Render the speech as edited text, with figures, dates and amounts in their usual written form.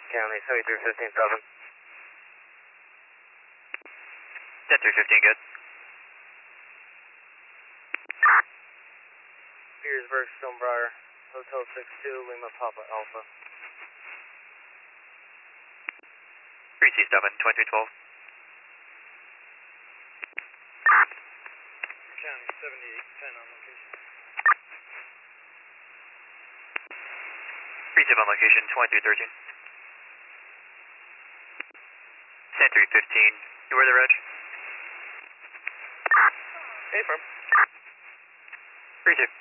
County 7315,000. 10315, good. Petersburg, Stonebriar, Hotel 62, Lima Papa Alpha. 327, 2312. County 7810 on location. 37 on location, 2313. 10315, you were the reg? Hey, firm. 32.